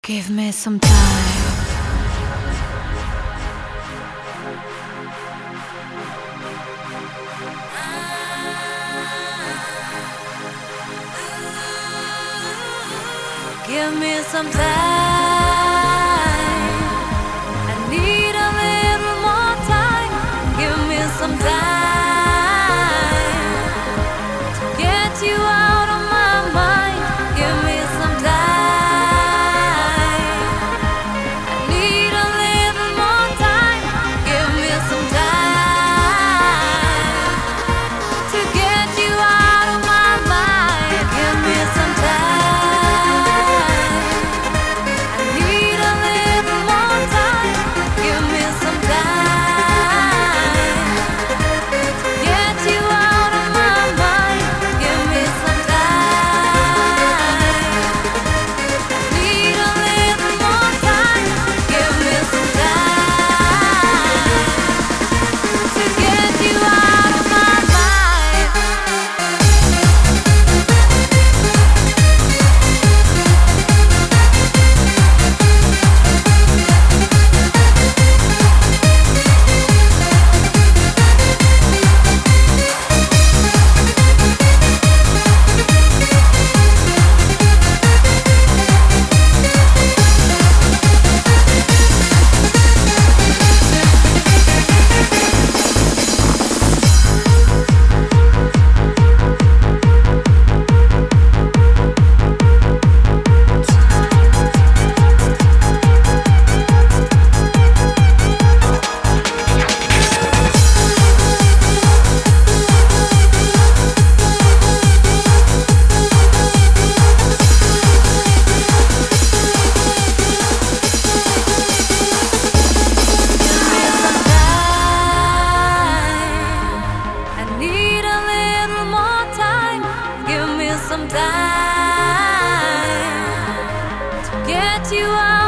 Give me some time. Give me some time. I need a little more time. Give me some time to get you out of my mind. Give me some time. I need a little more time. Give me some time to get you out of my mind. Give me some time. Some time to get you out.